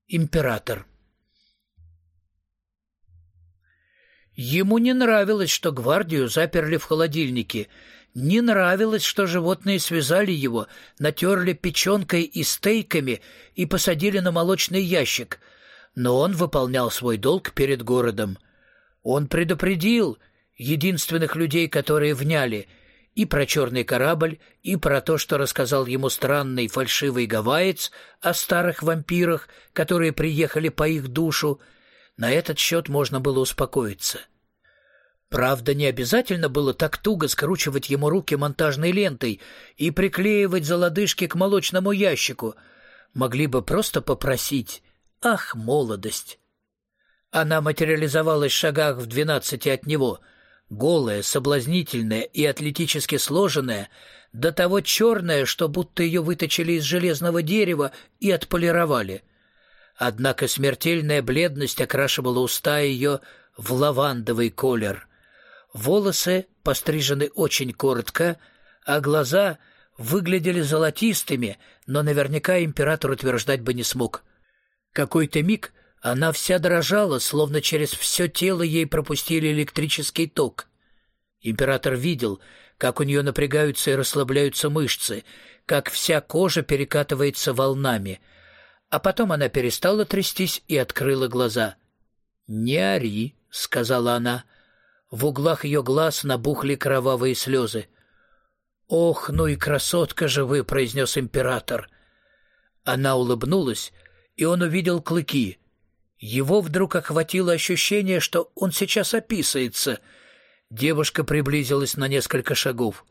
Император. Ему не нравилось, что гвардию заперли в холодильнике, не нравилось, что животные связали его, натерли печенкой и стейками и посадили на молочный ящик, но он выполнял свой долг перед городом. Он предупредил единственных людей, которые вняли, и про черный корабль, и про то, что рассказал ему странный фальшивый гавайец о старых вампирах, которые приехали по их душу. На этот счет можно было успокоиться. Правда, не обязательно было так туго скручивать ему руки монтажной лентой и приклеивать за лодыжки к молочному ящику. Могли бы просто попросить: «Ах, молодость!» Она материализовалась в шагах в 12 от него, голая, соблазнительная и атлетически сложенная, до того черная, что будто ее выточили из железного дерева и отполировали. Однако смертельная бледность окрашивала уста ее в лавандовый колер. Волосы пострижены очень коротко, а глаза выглядели золотистыми, но наверняка император утверждать бы не смог. Какой-то миг она вся дрожала, словно через все тело ей пропустили электрический ток. Император видел, как у нее напрягаются и расслабляются мышцы, как вся кожа перекатывается волнами. А потом она перестала трястись и открыла глаза. «Не ори», — сказала она. В углах ее глаз набухли кровавые слезы. «Ох, ну и красотка же вы», — произнес император. Она улыбнулась, и он увидел клыки. Его вдруг охватило ощущение, что он сейчас описается. Девушка приблизилась на несколько шагов.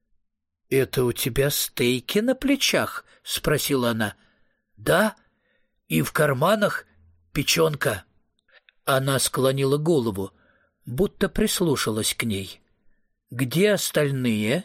«Это у тебя стейки на плечах?» — спросила она. «Да, и в карманах печенка». Она склонила голову, будто прислушалась к ней. «Где остальные?»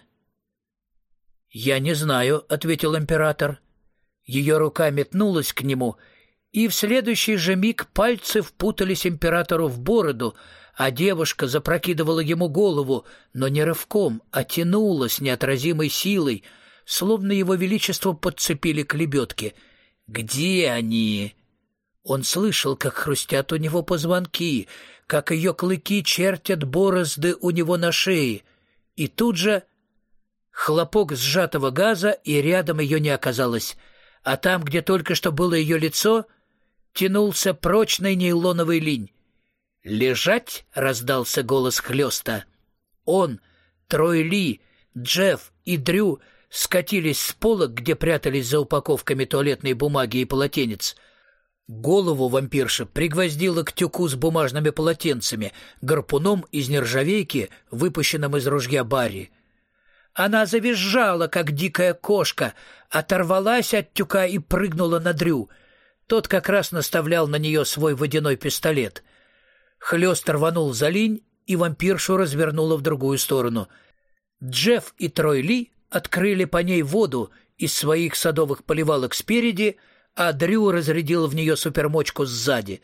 «Я не знаю», — ответил император. Ее рука метнулась к нему, и в следующий же миг пальцы впутались императору в бороду, а девушка запрокидывала ему голову, но не рывком, а тянула с неотразимой силой, словно его величество подцепили к лебедке. «Где они?» Он слышал, как хрустят у него позвонки, как ее клыки чертят борозды у него на шее. И тут же хлопок сжатого газа, и рядом ее не оказалось. А там, где только что было ее лицо, тянулся прочный нейлоновый линь. «Лежать!» — раздался голос хлёста. Он, Трой Ли, Джефф и Дрю скатились с полок, где прятались за упаковками туалетной бумаги и полотенец. Голову вампирша пригвоздила к тюку с бумажными полотенцами, гарпуном из нержавейки, выпущенным из ружья Барри. Она завизжала, как дикая кошка, оторвалась от тюка и прыгнула на Дрю. Тот как раз наставлял на нее свой водяной пистолет. Хлёст рванул за линь, и вампиршу развернуло в другую сторону. Джефф и Трой Ли открыли по ней воду из своих садовых поливалок спереди, а Дрю разрядил в нее супермочку сзади.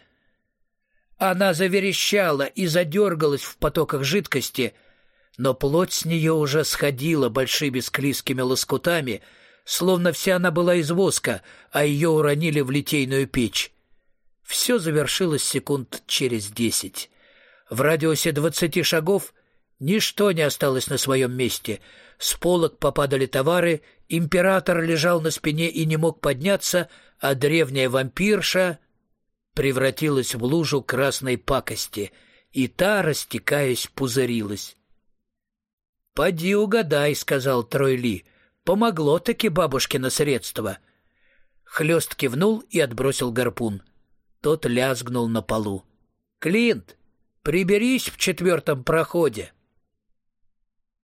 Она заверещала и задергалась в потоках жидкости, но плоть с нее уже сходила большими склизкими лоскутами, словно вся она была из воска, а ее уронили в литейную печь. Все завершилось секунд через 10. В радиусе 20 шагов ничто не осталось на своем месте. С полок попадали товары, император лежал на спине и не мог подняться, а древняя вампирша превратилась в лужу красной пакости, и та, растекаясь, пузырилась. «Поди угадай», — сказал Трой Ли, — «помогло-таки бабушкино средство». Хлёст кивнул и отбросил гарпун. Тот лязгнул на полу. «Клинт, приберись в 4-м проходе».